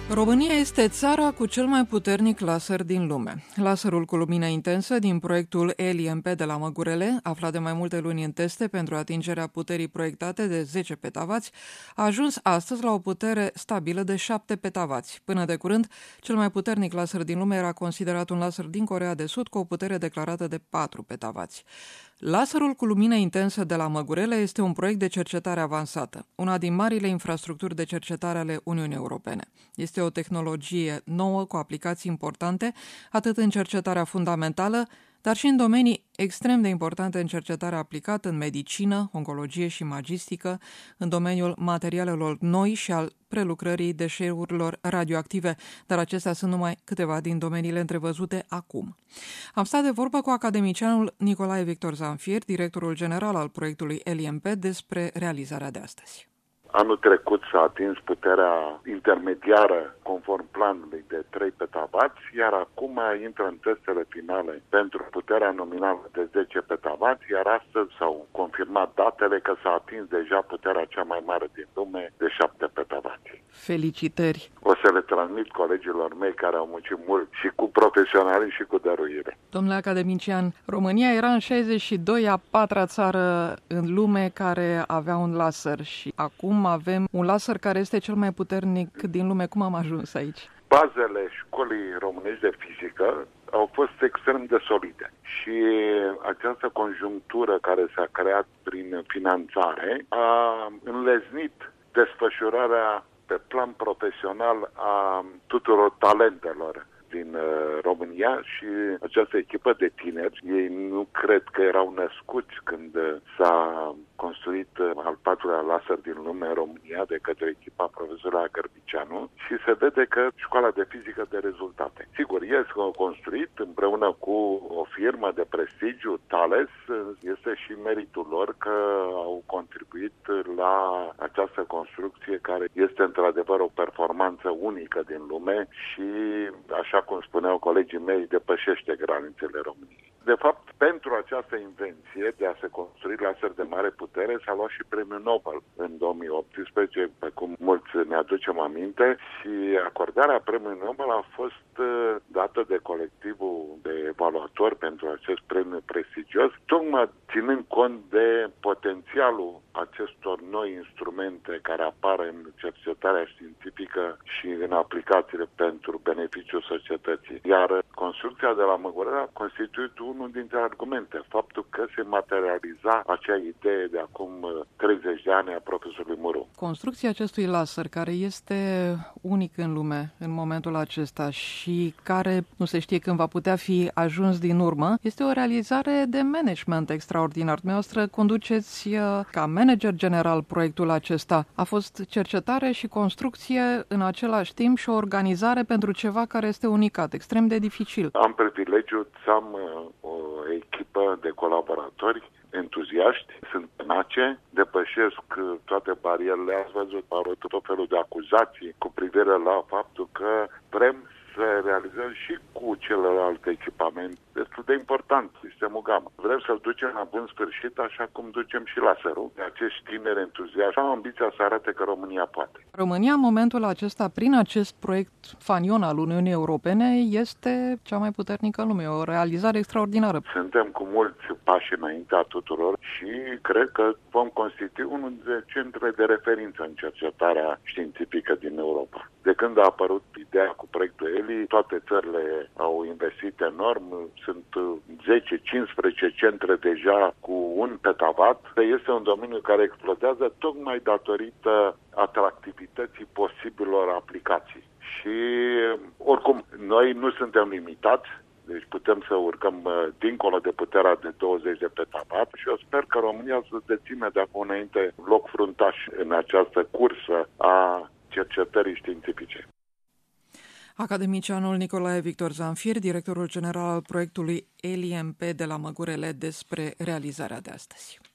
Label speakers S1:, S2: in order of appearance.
S1: România este țara cu cel mai puternic laser din lume. Laserul cu lumină intensă din proiectul ELIMP de la Măgurele, aflat de mai multe luni în teste pentru atingerea puterii proiectate de 10 petavați, a ajuns astăzi la o putere stabilă de 7 petavați. Până de curând, cel mai puternic laser din lume era considerat un laser din Coreea de Sud cu o putere declarată de 4 petavați. Laserul cu lumină intensă de la Măgurele este un proiect de cercetare avansată, una din marile infrastructuri de cercetare ale Uniunii Europene. Este o tehnologie nouă cu aplicații importante, atât în cercetarea fundamentală, dar și în domenii extrem de importante în cercetarea aplicată în medicină, oncologie și magistică, în domeniul materialelor noi și al prelucrării deșeurilor radioactive, dar acestea sunt numai câteva din domeniile întrevăzute acum. Am stat de vorbă cu academicianul Nicolae Victor Zamfir, directorul general al proiectului ELIMP, despre realizarea de astăzi.
S2: Anul trecut s-a atins puterea intermediară conform planului de 3 petavați, iar acum intră în testele finale pentru puterea nominală de 10 petavați, iar astăzi s-au confirmat datele că s-a atins deja puterea cea mai mare din lume de 7 petavați.
S1: Felicitări!
S2: O să le transmit colegilor mei care au muncit mult și cu profesionalism și cu dăruire.
S1: Domnule academician, România era în 62 a 4-a țară în lume care avea un laser și acum avem un laser care este cel mai puternic din lume. Cum am ajuns aici?
S2: Bazele școlii românești de fizică au fost extrem de solide și această conjunctură care s-a creat prin finanțare a înleznit desfășurarea pe plan profesional a tuturor talentelor din România și această echipă de tineri, ei nu cred că erau născuți când s-a construit al 4-lea laser din lume în România de către echipa profesorului Gărbicianu și se vede că școala de fizică de rezultate. Sigur, ei s-au construit împreună cu o firmă de prestigiu, Thales, este și meritul lor că au contribuit la această construcție care este într-adevăr o performanță unică din lume și, așa cum spuneau colegii mei, depășește granițele României. De fapt, pentru această invenție de a se construi laser de mare putere s-a luat și premiul Nobel în 2018, pe cum mulți ne aducem aminte, și acordarea premiului Nobel a fost dată de colectivul de evaluatori pentru acest premiu prestigios, tocmai ținând cont de potențialul acestor noi instrumente care apar în cercetarea științifică și în aplicațiile pentru beneficiul societății. Iar construcția de la Măgurele a constituit unul dintre argumente, faptul că se materializa acea idee de acum 30 de ani a profesorului Muru.
S1: Construcția acestui laser, care este unic în lume în momentul acesta și care nu se știe când va putea fi ajuns din urmă, este o realizare de management extraordinar. Dumneavoastră conduceți ca manager general proiectul acesta. A fost cercetare și construcție în același timp și o organizare pentru ceva care este unicat, extrem de dificil.
S2: Am privilegiul să am o echipă de colaboratori entuziaști, sunt tenace, depășesc toate barierele. Ați văzut tot felul de acuzații cu privire la faptul că vrem să realizăm și cu celelalte echipamente destul de important, sistemul Gamma. Vrem să-l ducem la bun sfârșit, așa cum ducem și laserul. Acești tineri entuziaști au ambiția să arate că România poate.
S1: România, în momentul acesta, prin acest proiect fanion al Uniunii Europene, este cea mai puternică în lume, o realizare extraordinară.
S2: Suntem cu mulți pași înaintea tuturor și cred că vom constitui unul dintre centre de referință în cercetarea științifică din Europa. De când a apărut ideea cu proiectul ELI, toate țările au investit enorm, sunt 10-15 centre deja cu 1 petavat. Este un domeniu care explodează tocmai datorită atractivității posibilor aplicații. Și oricum, noi nu suntem limitați, deci putem să urcăm dincolo de puterea de 20 de petavat și eu sper că România să deține de acum înainte loc fruntaș în această cursă a cercetării științifice.
S1: Academicianul Nicolae Victor Zamfir, directorul general al proiectului ELIMP de la Măgurele, despre realizarea de astăzi.